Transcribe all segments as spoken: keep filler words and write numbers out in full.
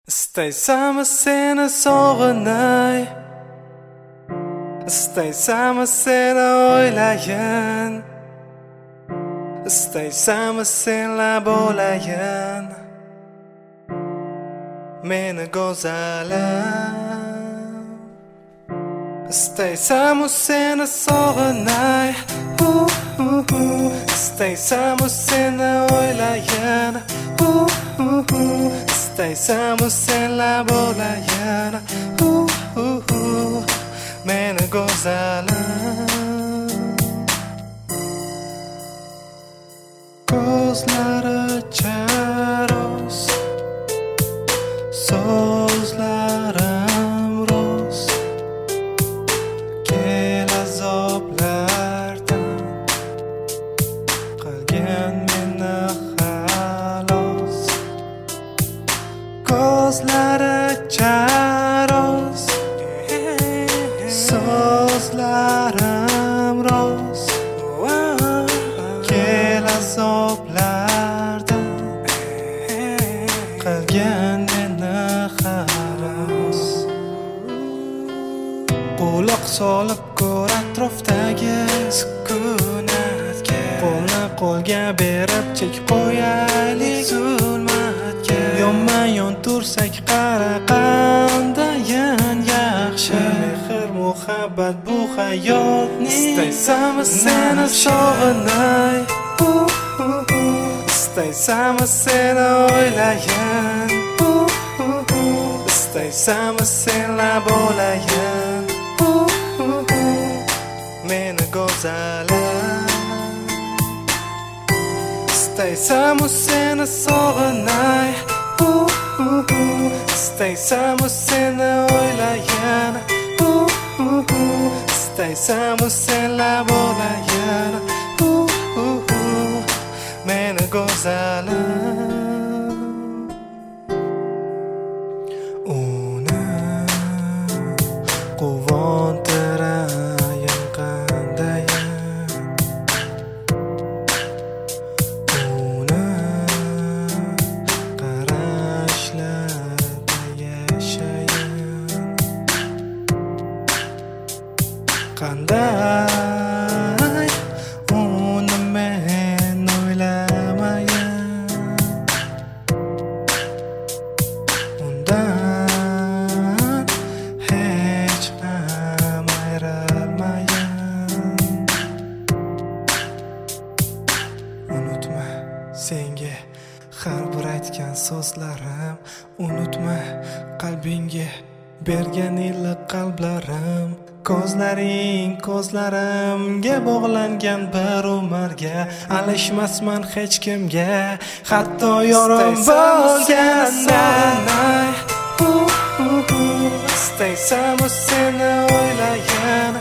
Istaysanmi seni sog'inay, istaysanmi seni o'ylayin, istaysanmi senlab bo'layin meni go'zalim. Istaysanmi seni sog'inay, istaysanmi seni o'ylayin, istaysanmi senlab bo'layin meni go'zalim. Ko'zlari charos, so'zlarim rost, kel azoblardan qilgin meni xalos. Ko'zlari charos, so'zlarim rost, kel azoblardan qilgin meni xalos. Quloq solib ko'r atrofdagi sukunatga, qo'lni qo'lga berib chek qo'yaylik zulmatga. Yonma yon tursak qara qandayin yaxshi, mehr muhabbat bu hayotning. Istaysanmi seni sog'inay, istaysanmi seni o'ylayin, istaysanmi senlab bo'layin meni go'zalim. Istaysanmi seni sog'inay, istaysanmi seni o'ylayin, istaysanmi senlab bo'layin meni go'zalim. Uni quvontirayin qandayin, uni qarashlarda yashayin. Qanday uni men o'ylamayin, undan hech ham ayrilmayin. Unutma senga har bir aytgan so'zlarim, unutma qalbingga bergan iliq qalblarim. Ko'zlaring ko'zlarimga bog'langan bir umrga, alishmasman hech kimga, hatto yorim bo'lganda. Istaysanmi seni o'ylayin,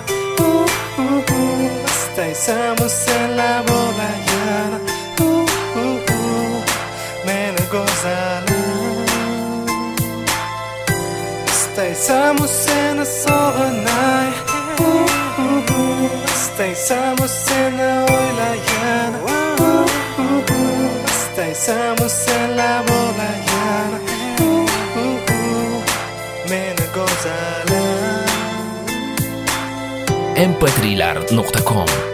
istaysanmi senlab bo'layin meni go'zalim. Istaysanmi seni sog'inay, istaysanmi seni o'ylayin, istaysanmi senlab bo'layin meni go'zalim. em pe tri lar nuqta com